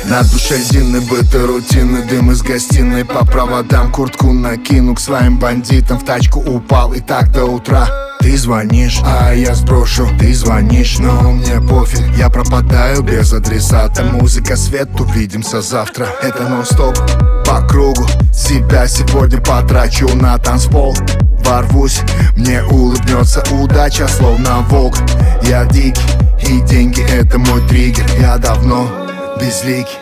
На душе зимний быт и рутины, дым из гостиной по проводам. Куртку накину к своим бандитам, в тачку упал и так до утра. Ты звонишь, а я сброшу. Ты звонишь, но мне пофиг. Я пропадаю без адресата. Музыка, свет, увидимся завтра. Это нон-стоп по кругу. Себя сегодня потрачу на танцпол. Ворвусь, мне улыбнется удача, словно волк. Я дикий, и деньги это мой триггер. Я давно безликий.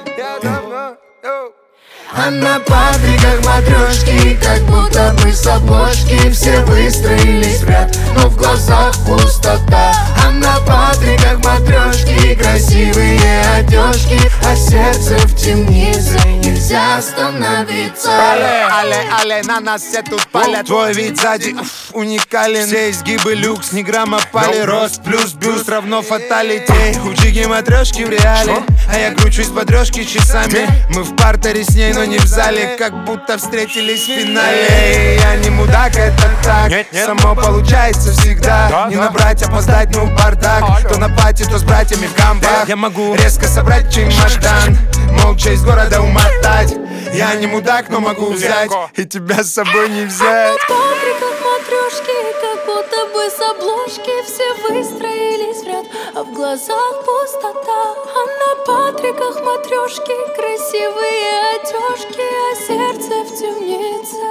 А на патриках матрешки, как будто бы с обложки. Все выстроились в ряд, но в глазах пустота. А на патриках матрешки, красивые одежки, а сердце в темнице, нельзя остановиться. Але, на нас все тут палят. Твой вид сзади уникален. Все изгибы люкс, ни грамма пали. Рост плюс бюст равно фаталитей. У Джиги матрешки в реале, а я кручусь по трешке часами. Мы в партере с ней, но не в зале, как будто встретились в финале. Я не мудак, это так. Само получается всегда. Не набрать, опоздать, ну бардак. То на пати, то с братьями в камбах. Я могу резко собрать чемодан, молча из города умотать. Я не мудак, но могу взять и тебя с собой не взять. А на патриках матрешки, как будто бы с обложки. Все выстроились в ряд, а в глазах пустота. А на патриках матрешки, красивые одежки, а сердце в темнице.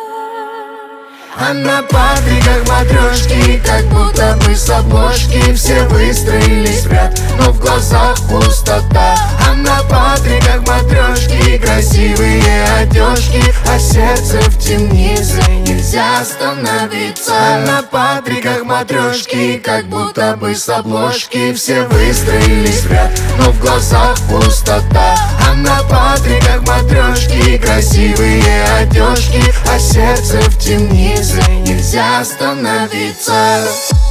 А на патриках матрешки, как будто бы с обложки. Все выстроились в ряд, но в глазах пустота. А на патриках матрешки, красивые одежки, а сердце в темнице, нельзя остановиться. А на патриках матрешки, как будто бы с обложки. Все выстроились в ряд, но в глазах пустота. А на патриках матрешки, красивые одежки, а сердце в темнице, нельзя остановиться.